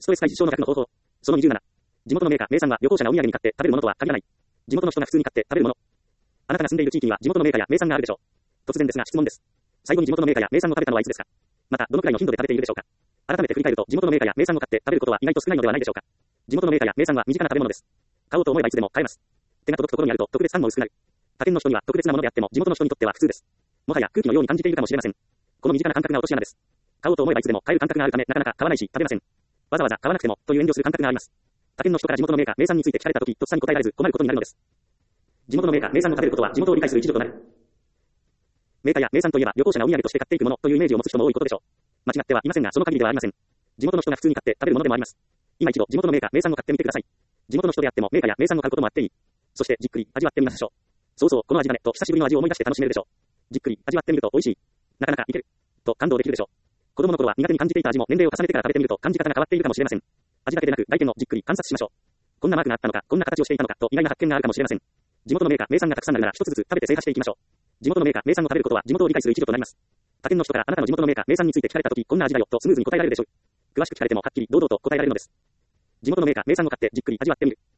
ストレス解消の方法。その27。地元のメーカー、名産は旅行者がお土産に買って食べるものとは限らない。地元の人が普通に買って食べるもの。あなたが住んでいる地域には地元のメーカーや名産があるでしょう。突然ですが質問です。最後に地元のメーカーや名産を食べたのはいつですか？また、どのくらいの頻度で食べているでしょうか？改めて振り返ると、地元のメーカーや名産を買って食べることは意外と少ないのではないでしょうか。地元のメーカーや名産は身近な食べ物です。買おうと思えばいつでも買えます。手が届くところにあると特別感も薄くなる。他県の人には特別なものであっても地元の人にとっては普通です。もはや空気のように感じているかもしれません。この身近な感覚が落とし穴です。買おうと思えばいつでも買える感覚があるため、なかなか買わないし食べません。わざわざ買わなくてもという遠慮する感覚があります。他県の人から地元のメーカー、名産について聞かれたとき、とっさに答えられず困ることになるのです。地元のメーカー、名産を食べることは地元を理解する一助となる。メーカーや名産といえば旅行者がお土産として買っていくものというイメージを持つ人も多いことでしょう。間違ってはいませんが、その限りではありません。地元の人が普通に買って食べるものでもあります。今一度地元のメーカー、名産を買ってみてください。地元の人であってもメーカーや名産を買うこともあっていい。そしてじっくり味わってみましょう。そうそう、この味だねと久しぶりの味を思い出して楽しめるでしょう。じっくり味わってみると美味しい。なかなかいける。と感動できるでしょう。子供の頃は苦手に感じていた味も年齢を重ねてから食べてみると感じ方が変わっているかもしれません。味だけでなく外見をじっくり観察しましょう。こんなマークがあったのか、こんな形をしていたのかと意外な発見があるかもしれません。地元のメーカー、名産がたくさんあるなら一つずつ食べて制覇していきましょう。地元のメーカー、名産を食べることは地元を理解する一助となります。他県の人からあなたの地元のメーカー、名産について聞かれたとき、こんな味だよとスムーズに答えられるでしょう。詳しく聞かれてもはっきり堂々と答えられるのです。地元のメーカー、名産を買ってじっくり味わってみる。